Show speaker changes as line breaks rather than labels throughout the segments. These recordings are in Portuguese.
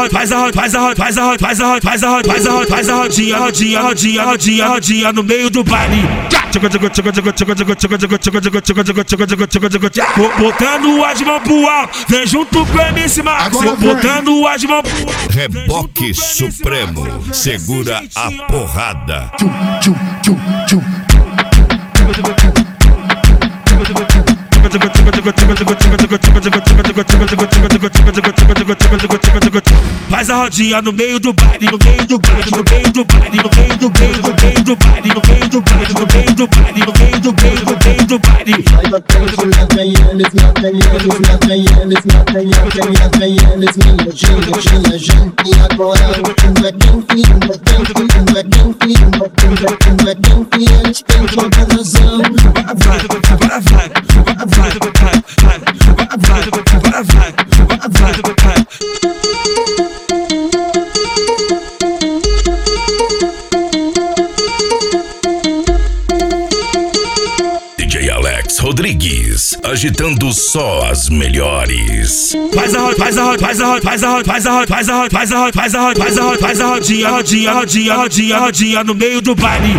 rodinha no meio do baile. Botando as mãos pro alto, vem junto com o MC Max. Botando as mãos pro alto.
Reboque Supremo, segura a porrada.
Faz a rodinha no meio do baile, no meio do baile, no meio do baile, no meio do baile, no meio do baile, no meio do baile, no meio do baile, no meio do baile, no meio do baile.
E agora um é quem fica, um é quem fica, um é quem fica, um é quem fica, a gente tem toda a razão.
DJ Alex Rodrigues, agitando só as melhores.
Faz a rodinha no meio do baile.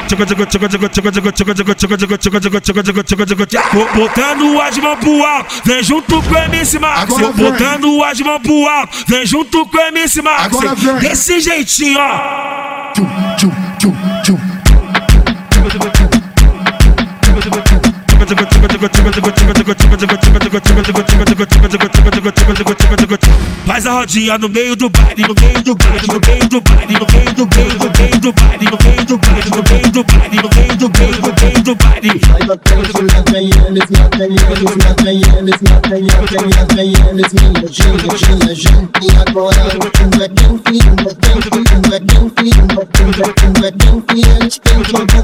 Botando as mãos pro alto, vem junto com o MC Max. Botando as mãos pro alto, vem junto com o MC Max. Desse jeitinho, ó. Faz a rodinha no meio do baile, no meio do baile, no meio do baile, no meio do baile, no meio do baile, no meio do baile, no meio do baile, no meio do baile, no meio do baile.
E agora um é quem fica, um é quem fica, um é quem fica, um é quem fica, a gente tem toda